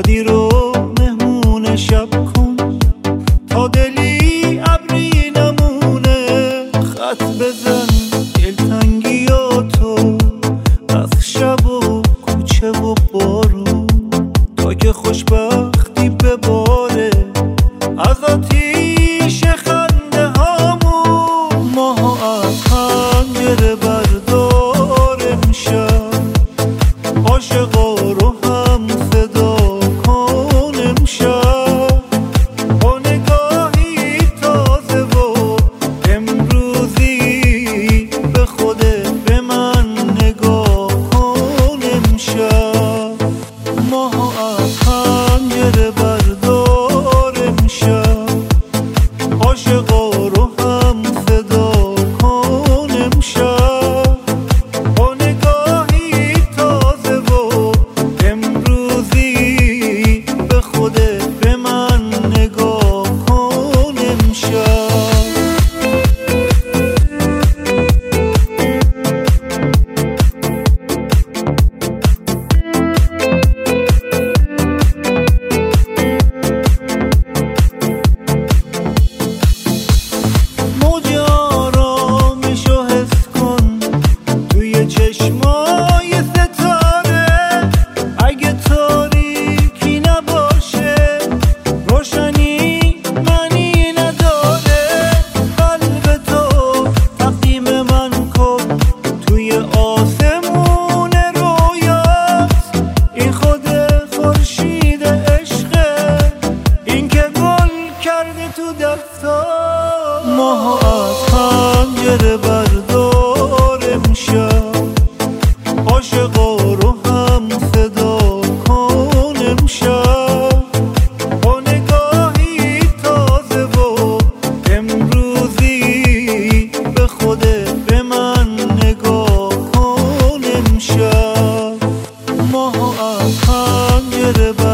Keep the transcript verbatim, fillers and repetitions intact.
شادی رو مهمون شب کن تا دلی ابری نمونه. خط بزن دلتنگی ها تو از شب و کوچه و بارون تا که خوشبختی بباره از آتیش خنده هامون. ماها از پنجره بردار امشب عاشقا رو هم صدا کن امشب با نگاهی تازه و امروزی به خودت به من نگاه کن امشب. ماها از پنجره بردار امشب عاشقا رو هم صدا کن امشب با نگاهی تازه و امروزی به خودت به من نگاه کن امشب. موج آرامشو حس کن توی چشمای ستاره. اگه تاریکی نباشه روشنی معنی نداره. قلب تو تقدیم من کن توی آسمون رویاست. این خود خورشید عشقه این که گل کرده تو دستا. ماها از پنجره بردار امشب عاشقا رو هم صدا کن امشب با نگاهی تازه و امروزی به خودت به من نگاه کن امشب. ماها از پنجره